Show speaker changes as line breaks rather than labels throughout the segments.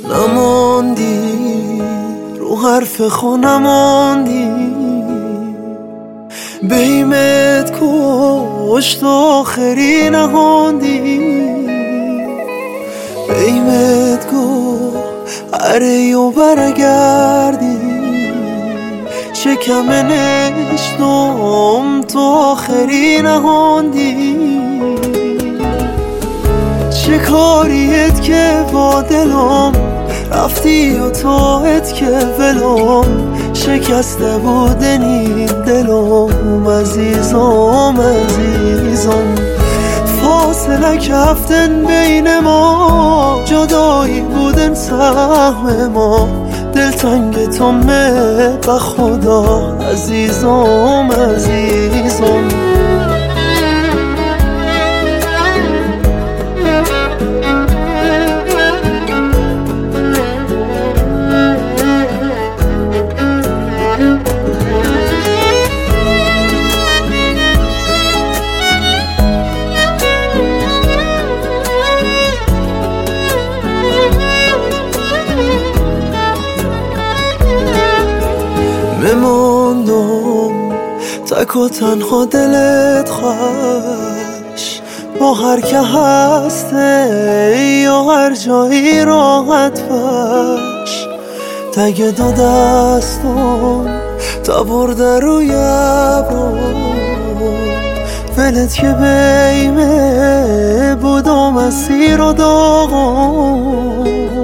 نماندی رو حرف خود نماندی، بیمت کشت آخری نهاندی، بیمت گو اره و برگردی، شکم نشتم تو آخری نهاندی. چه کاریت که با دلم رفتی و تاعت که ولم، شکسته بودنی دلم عزیزم عزیزم. فاصله کفتن بین ما، جدایی بودن سهم ما، دلتنگ تو به خدا عزیزم عزیزم. مماندم تک و تنها دلت خوش، با هر که هسته یا هر جایی راحت باش. تگ دو دستم تا برده روی ابرو، ولت که بیمه بودم اسیر و داغم.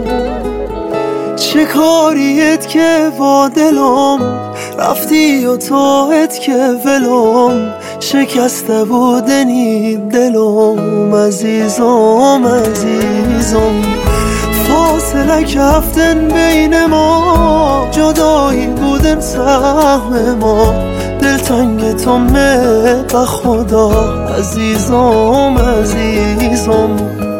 چه کاریت که با دلم رفتی و تاعت که ولم، شکسته بودنی دلم عزیزم عزیزم. فاصله کفتن بین ما، جدایی بودن سهم ما، دلتنگ تو به خدا عزیزم عزیزم.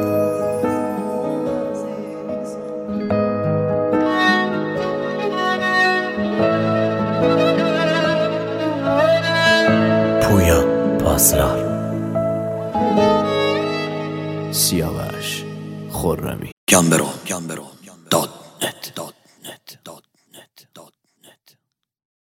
پویا پاسدار، سیاوش خرمی.
گمبرو .net